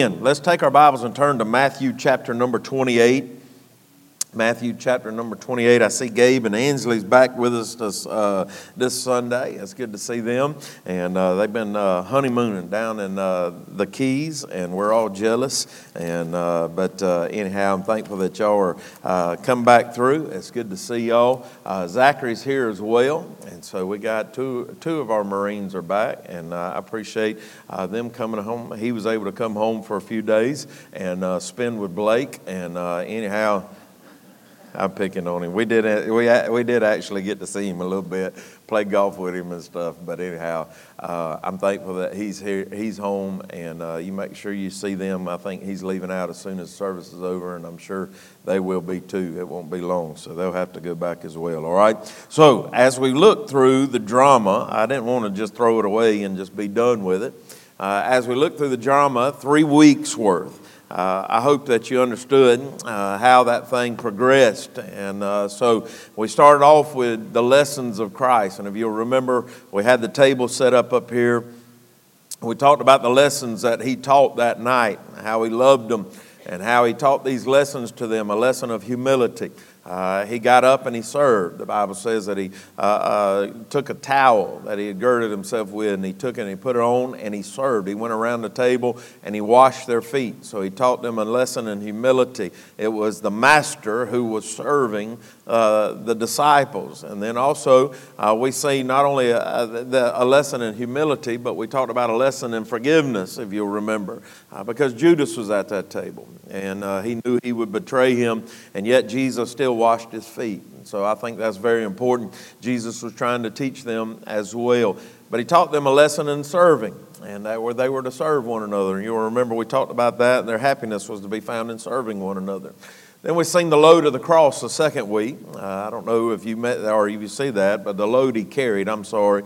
Let's take our Bibles and turn to Matthew chapter number 28. Matthew chapter number 28. I see Gabe and Ainsley's back with us this Sunday. It's good to see them. And they've been honeymooning down in the Keys, and we're all jealous. And but anyhow, I'm thankful that y'all are come back through. It's good to see y'all. Zachary's here as well, and so we got two of our Marines are back, and I appreciate them coming home. He was able to come home for a few days and spend with Blake. And anyhow, I'm picking on him. We did actually get to see him a little bit, play golf with him and stuff. But anyhow, I'm thankful that he's here. He's home, and you make sure you see them. I think he's leaving out as soon as service is over, and I'm sure they will be too. It won't be long, so they'll have to go back as well. All right. So as we look through the drama, I didn't want to just throw it away and just be done with it. As we look through the drama, 3 weeks worth. I hope that you understood how that thing progressed. And so we started off with the lessons of Christ. And if you'll remember, we had the table set up here. We talked about the lessons that he taught that night, how he loved them, and how he taught these lessons to them, a lesson of humility. He got up and he served. The Bible says that he took a towel that he had girded himself with, and he took it and he put it on and he served. He went around the table and he washed their feet. So he taught them a lesson in humility. It was the master who was serving the disciples. And then also we see not only a lesson in humility, but we talked about a lesson in forgiveness, if you'll remember, because Judas was at that table and he knew he would betray him, and yet Jesus still washed his feet. And so I think that's very important. Jesus was trying to teach them as well. But he taught them a lesson in serving, and they were to serve one another. And you'll remember we talked about that, and their happiness was to be found in serving one another. Then we sing the load of the cross the second week. I don't know if you met or if you see that, but the load he carried, I'm sorry.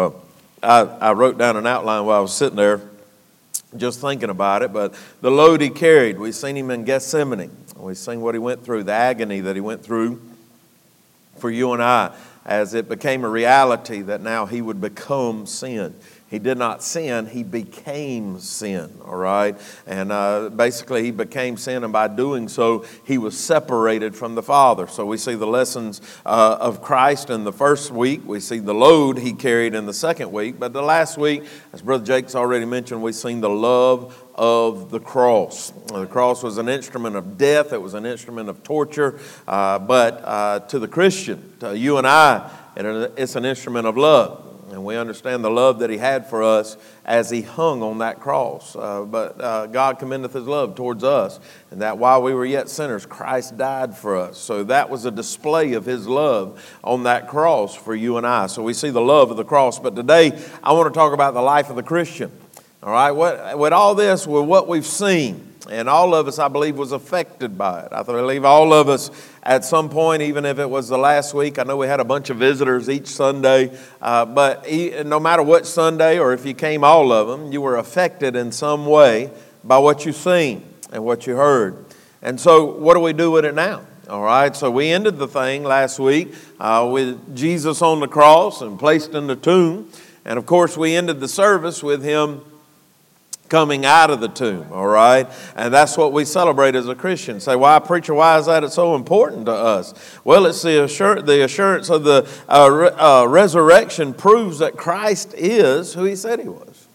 I wrote down an outline while I was sitting there just thinking about it, but the load he carried, we seen him in Gethsemane. We seen what he went through, the agony that he went through for you and I, as it became a reality that now he would become sin. He did not sin, he became sin, all right? And basically he became sin, and by doing so, he was separated from the Father. So we see the lessons of Christ in the first week. We see the load he carried in the second week. But the last week, as Brother Jake's already mentioned, we've seen the love of the cross. The cross was an instrument of death. It was an instrument of torture. But to the Christian, to you and I, it's an instrument of love. And we understand the love that he had for us as he hung on that cross. But God commendeth his love towards us, and that while we were yet sinners, Christ died for us. So that was a display of his love on that cross for you and I. So we see the love of the cross. But today, I want to talk about the life of the Christian. All right, with all this, with what we've seen, and all of us, I believe, was affected by it. I believe all of us at some point, even if it was the last week. I know we had a bunch of visitors each Sunday, but no matter what Sunday or if you came all of them, you were affected in some way by what you've seen and what you heard. And so what do we do with it now? All right, so we ended the thing last week with Jesus on the cross and placed in the tomb. And of course, we ended the service with him coming out of the tomb, all right? And that's what we celebrate as a Christian. Say, why, preacher, why is that it's so important to us? Well, it's the assurance of the resurrection proves that Christ is who he said he was.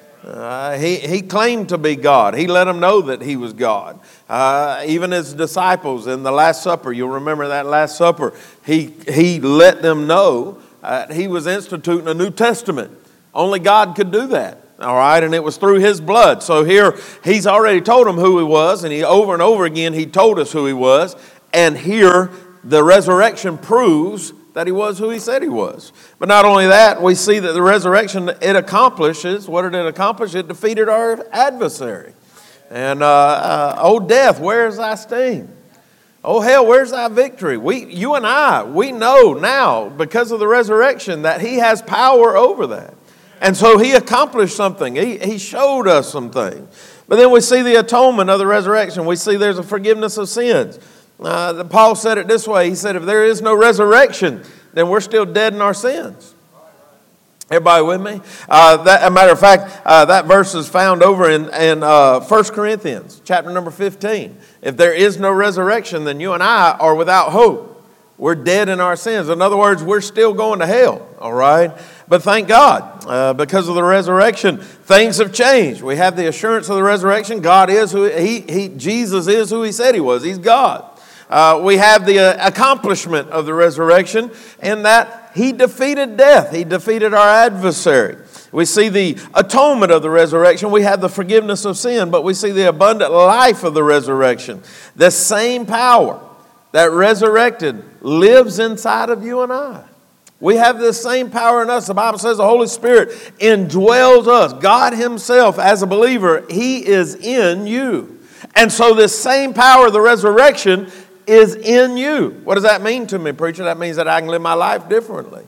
He claimed to be God. He let them know that he was God. Even his disciples in the Last Supper, you'll remember that Last Supper, he let them know he was instituting a New Testament. Only God could do that. All right, and it was through his blood. So here, he's already told them who he was, and he over and over again, he told us who he was. And here, the resurrection proves that he was who he said he was. But not only that, we see that the resurrection, it accomplishes, what did it accomplish? It defeated our adversary. And, oh death, where's thy sting? Oh hell, where's thy victory? You and I, we know now, because of the resurrection, that he has power over that. And so he accomplished something. He showed us some things. But then we see the atonement of the resurrection. We see there's a forgiveness of sins. Paul said it this way. He said, if there is no resurrection, then we're still dead in our sins. Everybody with me? As a matter of fact, that verse is found over in 1 Corinthians, chapter number 15. If there is no resurrection, then you and I are without hope. We're dead in our sins. In other words, we're still going to hell, all right? But thank God, because of the resurrection, things have changed. We have the assurance of the resurrection. God is who Jesus is who he said he was. He's God. We have the accomplishment of the resurrection in that he defeated death. He defeated our adversary. We see the atonement of the resurrection. We have the forgiveness of sin, but we see the abundant life of the resurrection. The same power that resurrected lives inside of you and I. We have this same power in us. The Bible says the Holy Spirit indwells us. God himself, as a believer, he is in you. And so this same power of the resurrection is in you. What does that mean to me, preacher? That means that I can live my life differently.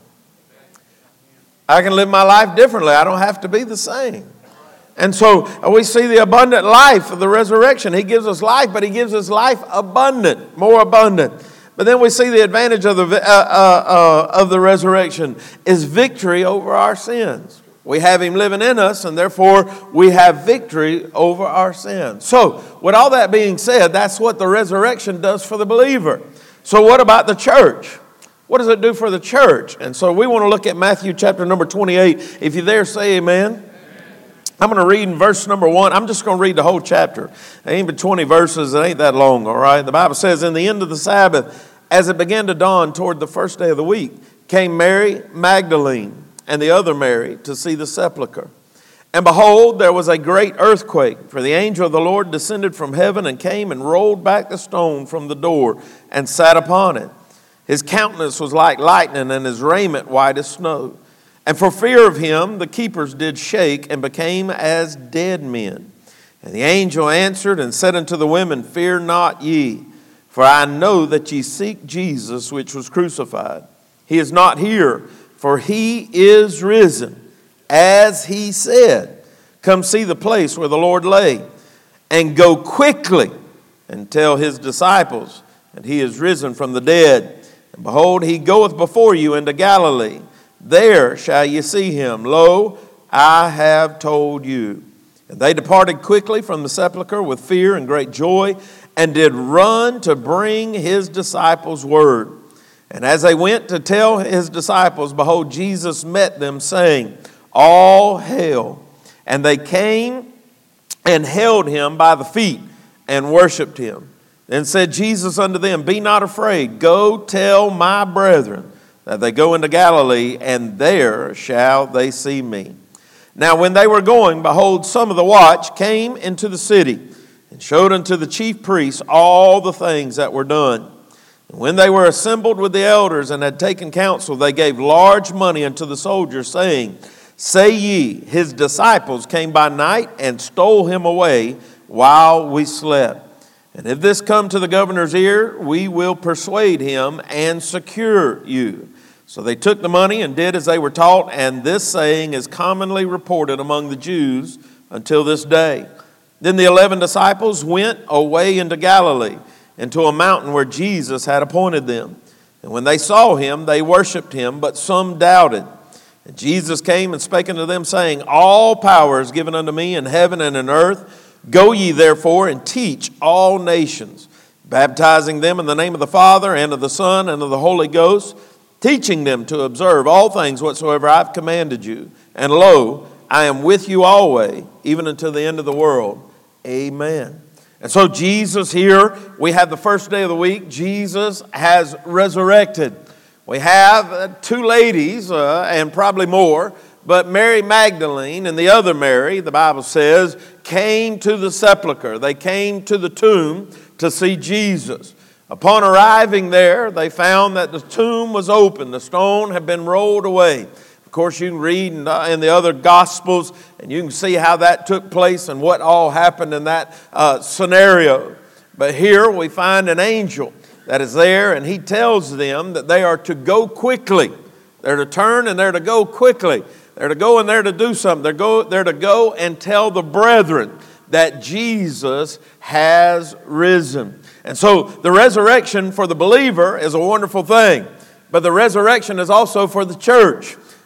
I can live my life differently. I don't have to be the same. And so we see the abundant life of the resurrection. He gives us life, but he gives us life abundant, more abundant. But then we see the advantage of the resurrection is victory over our sins. We have him living in us, and therefore we have victory over our sins. So, with all that being said, that's what the resurrection does for the believer. So what about the church? What does it do for the church? And so we want to look at Matthew chapter number 28. If you're there, say amen. I'm going to read in verse number 1. I'm just going to read the whole chapter. It ain't but 20 verses. It ain't that long, all right? The Bible says, in the end of the Sabbath, as it began to dawn toward the first day of the week, came Mary Magdalene and the other Mary to see the sepulchre. And behold, there was a great earthquake, for the angel of the Lord descended from heaven and came and rolled back the stone from the door and sat upon it. His countenance was like lightning and his raiment white as snow. And for fear of him, the keepers did shake and became as dead men. And the angel answered and said unto the women, Fear not ye, for I know that ye seek Jesus, which was crucified. He is not here, for he is risen, as he said. Come see the place where the Lord lay, and go quickly and tell his disciples that he is risen from the dead. And behold, he goeth before you into Galilee. There shall ye see him. Lo, I have told you. And they departed quickly from the sepulchre with fear and great joy, and did run to bring his disciples word. And as they went to tell his disciples, behold, Jesus met them, saying, All hail. And they came and held him by the feet and worshipped him. Then said Jesus unto them, Be not afraid. Go tell my brethren that they go into Galilee, and there shall they see me. Now when they were going, behold, some of the watch came into the city, and showed unto the chief priests all the things that were done. And when they were assembled with the elders and had taken counsel, they gave large money unto the soldiers, saying, Say ye, his disciples came by night and stole him away while we slept. And if this come to the governor's ear, we will persuade him and secure you. So they took the money and did as they were taught, and this saying is commonly reported among the Jews until this day. Then the 11 disciples went away into Galilee, into a mountain where Jesus had appointed them. And when they saw him, they worshipped him, but some doubted. And Jesus came and spake unto them, saying, All power is given unto me in heaven and in earth. Go ye therefore and teach all nations, baptizing them in the name of the Father and of the Son and of the Holy Ghost, teaching them to observe all things whatsoever I have commanded you. And lo, I am with you always, even until the end of the world. Amen. And so Jesus here, we have the first day of the week. Jesus has resurrected. We have two ladies, and probably more, but Mary Magdalene and the other Mary, the Bible says, came to the sepulchre. They came to the tomb to see Jesus. Upon arriving there, they found that the tomb was open. The stone had been rolled away. Of course, you can read in the other Gospels, and you can see how that took place and what all happened in that scenario. But here we find an angel that is there, and he tells them that they are to go quickly. They're to turn and they're to go quickly. They're to go and they're to do something. They're to go and tell the brethren that Jesus has risen. And so the resurrection for the believer is a wonderful thing. But the resurrection is also for the church.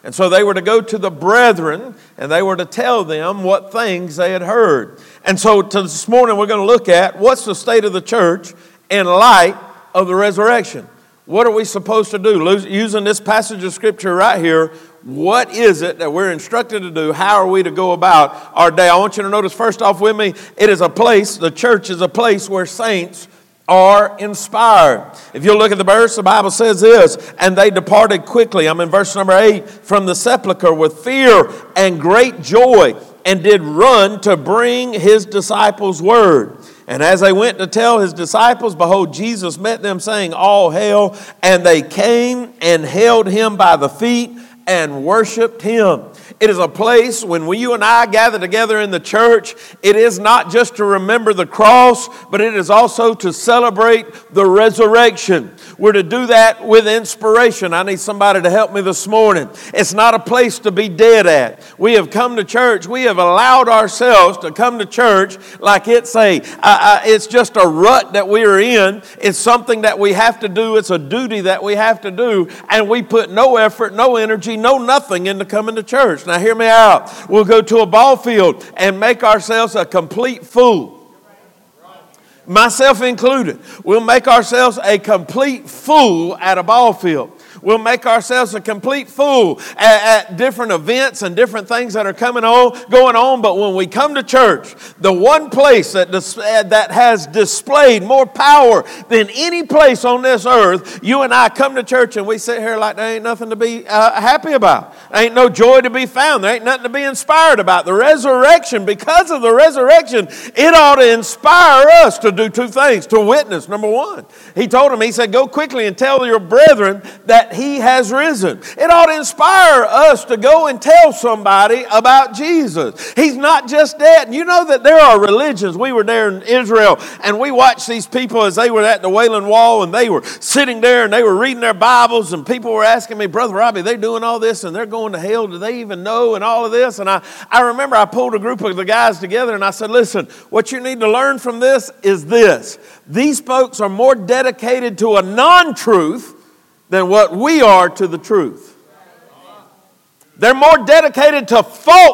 And so they were to go to the brethren and they were to tell them what things they had heard. And so this morning we're going to look at what's the state of the church in light of the resurrection. What are we supposed to do? Using this passage of Scripture right here, what is it that we're instructed to do? How are we to go about our day? I want you to notice first off with me, it is a place, the church is a place where saints are inspired. If you look at the verse, the Bible says this, and they departed quickly. I'm in verse number 8, from the sepulchre with fear and great joy, and did run to bring his disciples word. And as they went to tell his disciples, behold, Jesus met them, saying, all hail. And they came and held him by the feet and worshiped him. It is a place when you and I gather together in the church, it is not just to remember the cross, but it is also to celebrate the resurrection. We're to do that with inspiration. I need somebody to help me this morning. It's not a place to be dead at. We have come to church. We have allowed ourselves to come to church like it's just a rut that we are in. It's something that we have to do. It's a duty that we have to do. And we put no effort, no energy, no nothing into coming to church. Now hear me out. We'll go to a ball field and make ourselves a complete fool. Myself included. We'll make ourselves a complete fool at a ball field. We'll make ourselves a complete fool at different events and different things that are going on. But when we come to church, the one place that has displayed more power than any place on this earth, you and I come to church and we sit here like there ain't nothing to be happy about. There ain't no joy to be found. There ain't nothing to be inspired about. The resurrection, because of the resurrection, it ought to inspire us to do two things. To witness, number one. He told him, he said, go quickly and tell your brethren that he has risen. It ought to inspire us to go and tell somebody about Jesus. He's not just dead. And you know that there are religions. We were there in Israel and we watched these people as they were at the Wailing Wall and they were sitting there and they were reading their Bibles and people were asking me, Brother Robbie, they're doing all this and they're going to hell. Do they even know? And all of this. And I remember I pulled a group of the guys together and I said, listen, what you need to learn from this is this. These folks are more dedicated to a non-truth than what we are to the truth. They're more dedicated to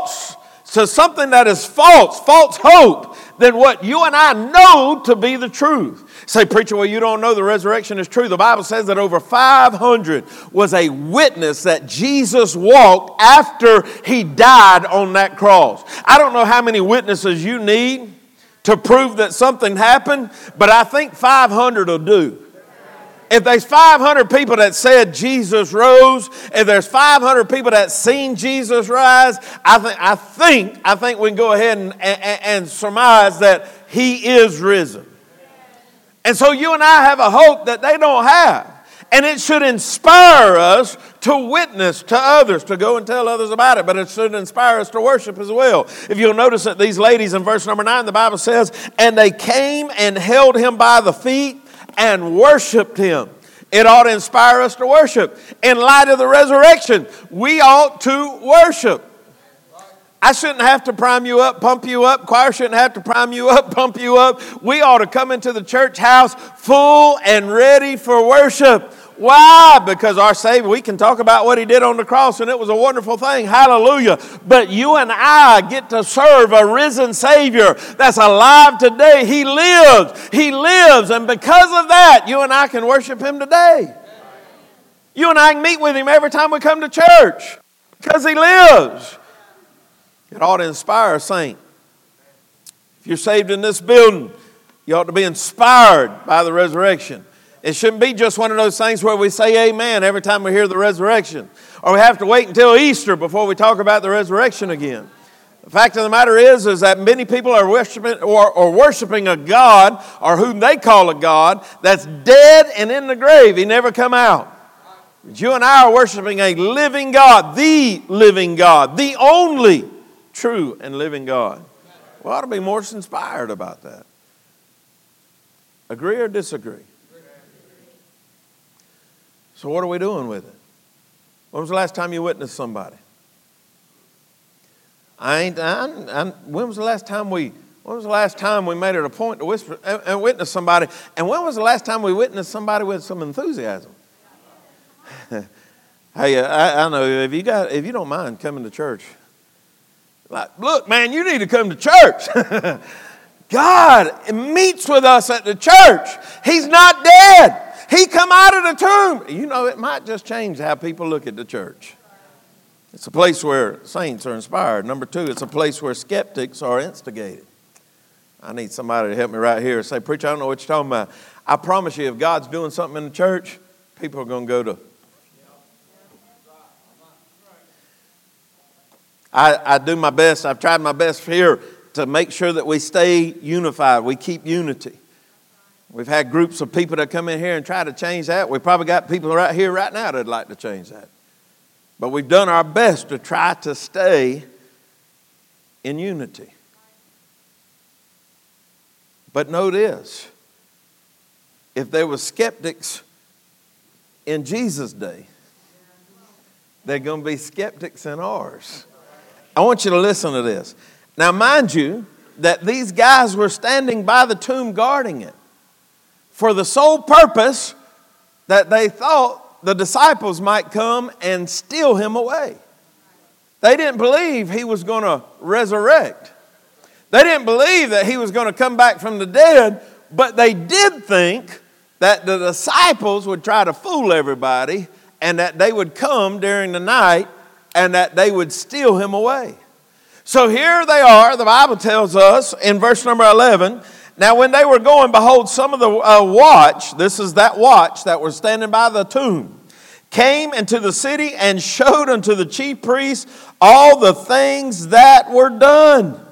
something that is false hope, than what you and I know to be the truth. Say, preacher, well, you don't know the resurrection is true. The Bible says that over 500 was a witness that Jesus walked after he died on that cross. I don't know how many witnesses you need to prove that something happened, but I think 500 will do. If there's 500 people that said Jesus rose, if there's 500 people that seen Jesus rise, I think we can go ahead and surmise that he is risen. And so you and I have a hope that they don't have. And it should inspire us to witness to others, to go and tell others about it. But it should inspire us to worship as well. If you'll notice that these ladies in verse number 9, the Bible says, and they came and held him by the feet and worshiped him. It ought to inspire us to worship. In light of the resurrection, we ought to worship. I shouldn't have to prime you up, pump you up. Choir shouldn't have to prime you up, pump you up. We ought to come into the church house full and ready for worship. Why? Because our Savior, we can talk about what he did on the cross and it was a wonderful thing. Hallelujah. But you and I get to serve a risen Savior that's alive today. He lives. He lives. And because of that, you and I can worship him today. You and I can meet with him every time we come to church because he lives. It ought to inspire a saint. If you're saved in this building, you ought to be inspired by the resurrection. It shouldn't be just one of those things where we say amen every time we hear the resurrection. Or we have to wait until Easter before we talk about the resurrection again. The fact of the matter is that many people are worshiping a God, or whom they call a God, that's dead and in the grave. He never come out. But you and I are worshiping a living God, the only true and living God. We ought to be more inspired about that. Agree or disagree? So what are we doing with it? When was the last time you witnessed somebody? When was the last time we made it a point to whisper and witness somebody? And when was the last time we witnessed somebody with some enthusiasm? Hey, I know if you don't mind coming to church, like, look, man, you need to come to church. God meets with us at the church. He's not dead. He come out of the tomb. You know, it might just change how people look at the church. It's a place where saints are inspired. Number two, it's a place where skeptics are instigated. I need somebody to help me right here. Say, preacher, I don't know what you're talking about. I promise you, if God's doing something in the church, people are going to go to. I do my best. I've tried my best here to make sure that we stay unified. We keep unity. We've had groups of people that come in here and try to change that. We probably got people right here right now that'd like to change that. But we've done our best to try to stay in unity. But know this. If there were skeptics in Jesus' day, they're going to be skeptics in ours. I want you to listen to this. Now, mind you, that these guys were standing by the tomb guarding it for the sole purpose that they thought the disciples might come and steal him away. They didn't believe he was going to resurrect. They didn't believe that he was going to come back from the dead, but they did think that the disciples would try to fool everybody and that they would come during the night and that they would steal him away. So here they are, the Bible tells us in verse number 11, now when they were going, behold, some of the watch, this is that watch that was standing by the tomb, came into the city and showed unto the chief priests all the things that were done.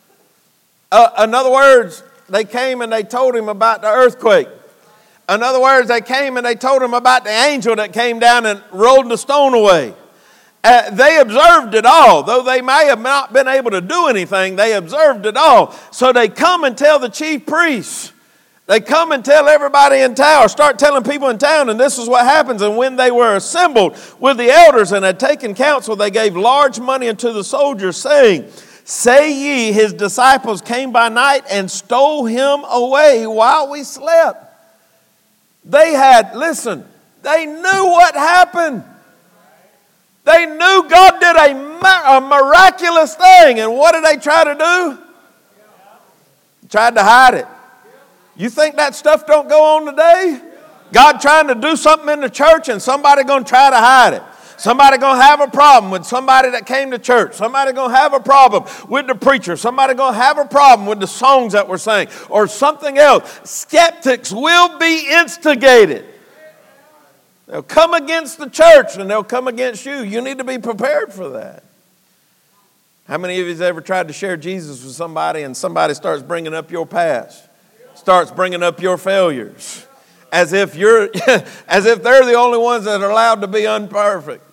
In other words, they came and they told him about the earthquake. In other words, they came and they told him about the angel that came down and rolled the stone away. They observed it all. Though they may have not been able to do anything, they observed it all. So they come and tell the chief priests. They come and tell everybody in town, or start telling people in town, and this is what happens. And when they were assembled with the elders and had taken counsel, they gave large money unto the soldiers, saying, say ye, his disciples came by night and stole him away while we slept. They had, listen, they knew what happened. They knew God did a miraculous thing. And what did they try to do? Tried to hide it. You think that stuff don't go on today? God trying to do something in the church and somebody going to try to hide it. Somebody going to have a problem with somebody that came to church. Somebody going to have a problem with the preacher. Somebody going to have a problem with the songs that we're saying or something else. Skeptics will be instigated. They'll come against the church and they'll come against you. You need to be prepared for that. How many of you have ever tried to share Jesus with somebody and somebody starts bringing up your past, starts bringing up your failures, as if they're the only ones that are allowed to be imperfect?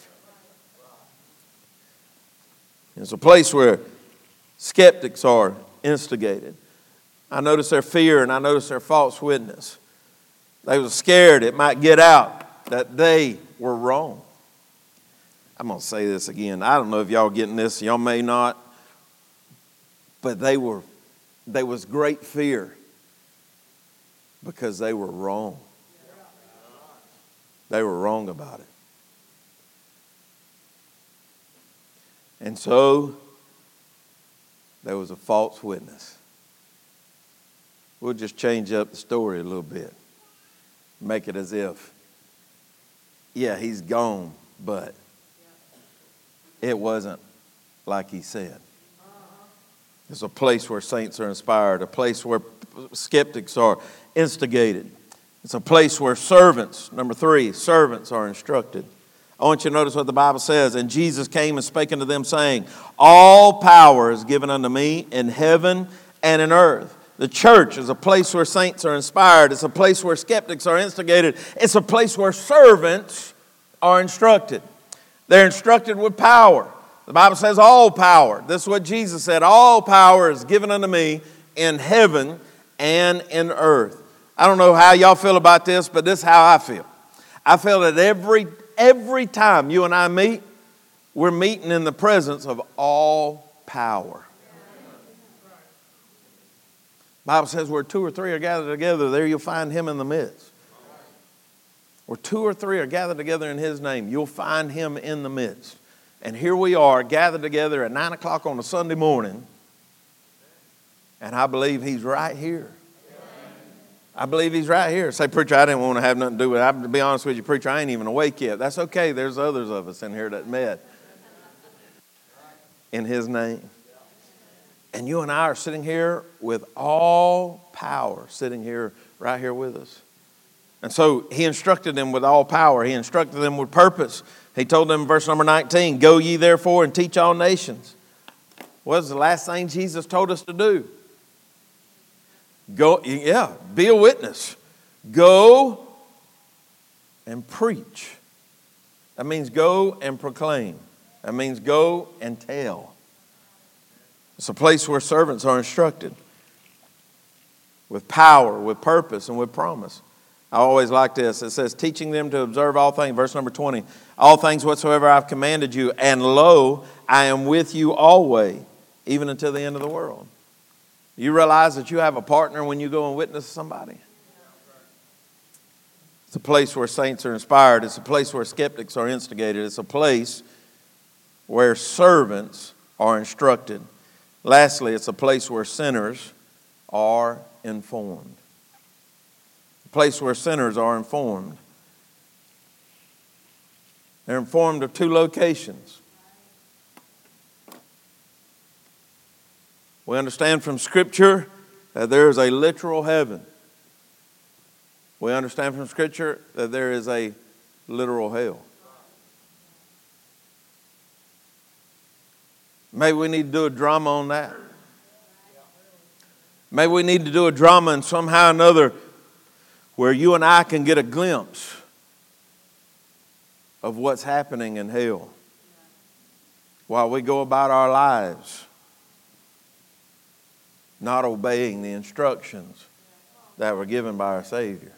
It's a place where skeptics are instigated. I notice their fear and I notice their false witness. They were scared it might get out that they were wrong. I'm going to say this again. I don't know if y'all getting this. Y'all may not. But there was great fear because they were wrong. They were wrong about it. And so there was a false witness. We'll just change up the story a little bit. Make it as if, yeah, he's gone, but it wasn't like he said. It's a place where saints are inspired, a place where skeptics are instigated. It's a place where servants, number 3, servants are instructed. I want you to notice what the Bible says. And Jesus came and spake unto them, saying, all power is given unto me in heaven and in earth. The church is a place where saints are inspired. It's a place where skeptics are instigated. It's a place where servants are instructed. They're instructed with power. The Bible says all power. This is what Jesus said. All power is given unto me in heaven and in earth. I don't know how y'all feel about this, but this is how I feel. I feel that every time you and I meet, we're meeting in the presence of all power. The Bible says where 2 or 3 are gathered together, there you'll find him in the midst. where 2 or 3 are gathered together in His name, you'll find Him in the midst. And here we are gathered together at 9 o'clock on a Sunday morning, and I believe He's right here. I believe He's right here. Say, preacher, I didn't want to have nothing to do with it. To be honest with you, preacher, I ain't even awake yet. That's okay. There's others of us in here that met in His name. And you and I are sitting here with all power, sitting here, right here with us. And so He instructed them with all power. He instructed them with purpose. He told them in verse number 19, go ye therefore and teach all nations. What was the last thing Jesus told us to do? Go, be a witness. Go and preach. That means go and proclaim. That means go and tell. It's a place where servants are instructed with power, with purpose, and with promise. I always like this. It says, teaching them to observe all things. Verse number 20. All things whatsoever I've commanded you, and lo, I am with you always, even until the end of the world. You realize that you have a partner when you go and witness to somebody? It's a place where saints are inspired. It's a place where skeptics are instigated. It's a place where servants are instructed. Lastly, it's a place where sinners are informed. A place where sinners are informed. They're informed of 2 locations. We understand from Scripture that there is a literal heaven. We understand from Scripture that there is a literal hell. Maybe we need to do a drama on that. Maybe we need to do a drama in somehow or another where you and I can get a glimpse of what's happening in hell while we go about our lives not obeying the instructions that were given by our Savior.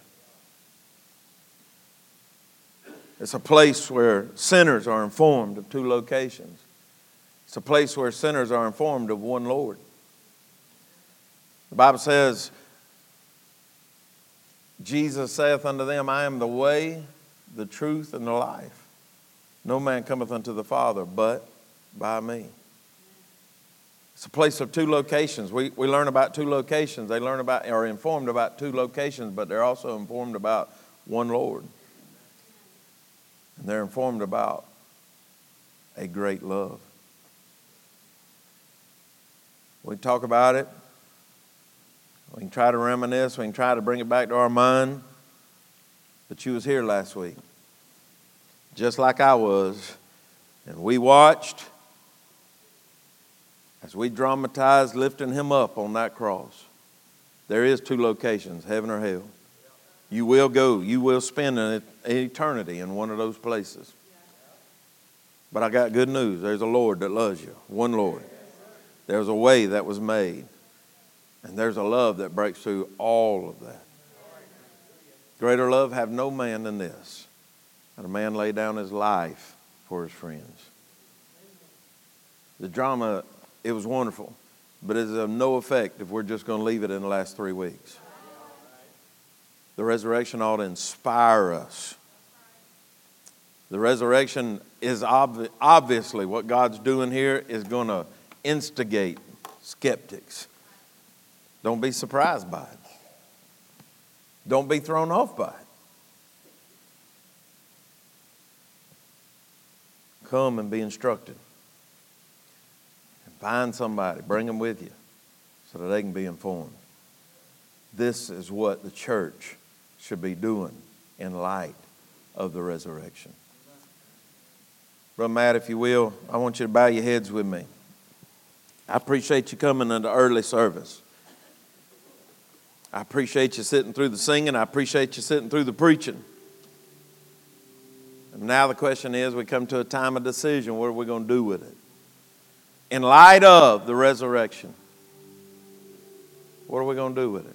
It's a place where sinners are informed of 2 locations. It's a place where sinners are informed of one Lord. The Bible says, Jesus saith unto them, I am the way, the truth, and the life. No man cometh unto the Father but by me. It's a place of 2 locations. We learn about 2 locations. They learn about, are informed about 2 locations, but they're also informed about one Lord. And they're informed about a great love. We talk about it. We can try to reminisce. We can try to bring it back to our mind. But you was here last week, just like I was. And we watched as we dramatized lifting Him up on that cross. There is 2 locations, heaven or hell. You will go. You will spend an eternity in one of those places. But I got good news. There's a Lord that loves you. One Lord. There's a way that was made. And there's a love that breaks through all of that. Greater love have no man than this, that a man lay down his life for his friends. The drama, it was wonderful, but it is of no effect if we're just going to leave it in the last 3 weeks. The resurrection ought to inspire us. The resurrection is obviously what God's doing here is going to instigate skeptics. Don't be surprised by it. Don't be thrown off by it. Come and be instructed. And find somebody, bring them with you so that they can be informed. This is what the church should be doing in light of the resurrection. Brother Matt, if you will, I want you to bow your heads with me. I appreciate you coming into early service. I appreciate you sitting through the singing. I appreciate you sitting through the preaching. And now the question is, we come to a time of decision. What are we going to do with it? In light of the resurrection, what are we going to do with it?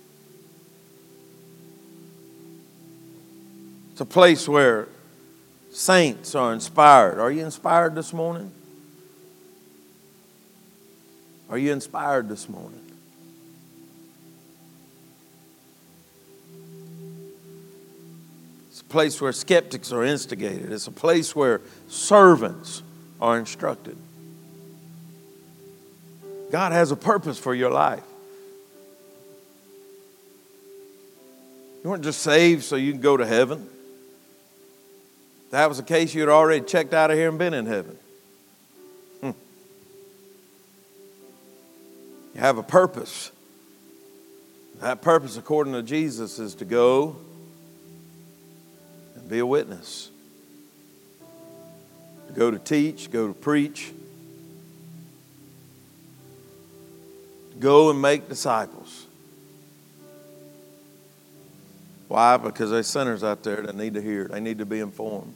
It's a place where saints are inspired. Are you inspired this morning? Are you inspired this morning? It's a place where skeptics are instigated. It's a place where servants are instructed. God has a purpose for your life. You weren't just saved so you can go to heaven. If that was the case, you'd already checked out of here and been in heaven. You have a purpose. That purpose, according to Jesus, is to go and be a witness. To go to teach, go to preach. To go and make disciples. Why? Because there's sinners out there that need to hear. They need to be informed.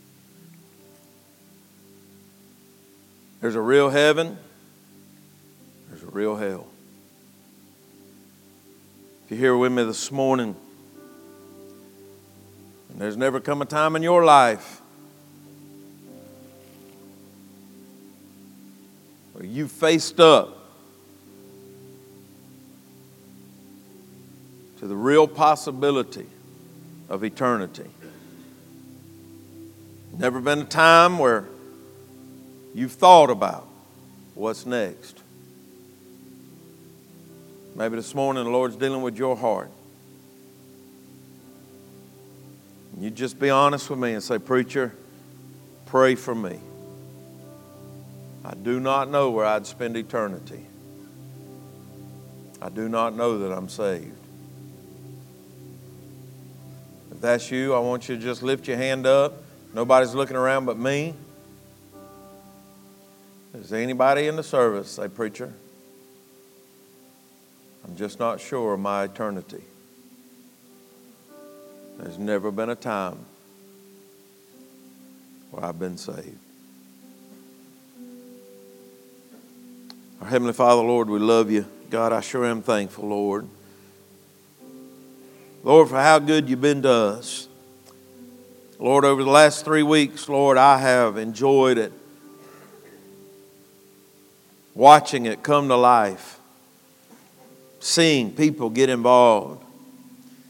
There's a real heaven. There's a real hell. If you're here with me this morning, and there's never come a time in your life where you faced up to the real possibility of eternity. Never been a time where you've thought about what's next. Maybe this morning the Lord's dealing with your heart. You just be honest with me and say, preacher, pray for me. I do not know where I'd spend eternity. I do not know that I'm saved. If that's you, I want you to just lift your hand up. Nobody's looking around but me. Is there anybody in the service say, preacher, I'm just not sure of my eternity. There's never been a time where I've been saved. Our Heavenly Father, Lord, we love you. God, I sure am thankful, Lord. Lord, for how good you've been to us. Lord, over the last 3 weeks, Lord, I have enjoyed it. Watching it come to life. Seeing people get involved.